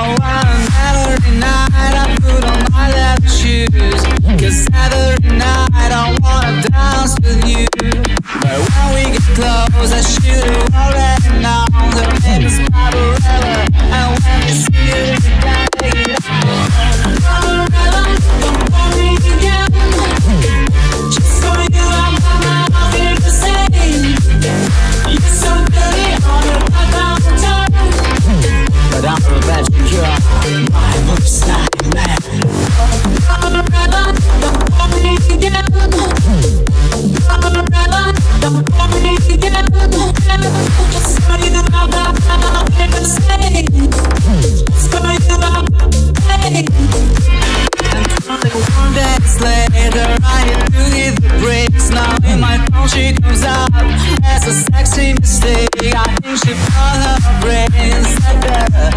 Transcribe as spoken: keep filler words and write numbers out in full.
and every night I put on my leather shoes, 'cause every night I wanna dance with you. But when we get close, I should have already known that maybe it's not forever. And when we see you, we gotta take it on. Forever, don't worry again. Just for you, I'm not here to say you're so dirty on your background turn. But I'm a bad girl, my moves like mad. Forever, don't worry again. Forever, don't worry again. Just for you, I'm not here to say. Just for you, I'm hey. And one days later, I hit to hit the brakes. Now in my phone she comes up as a sexy mistake. I think she caught her brains like that.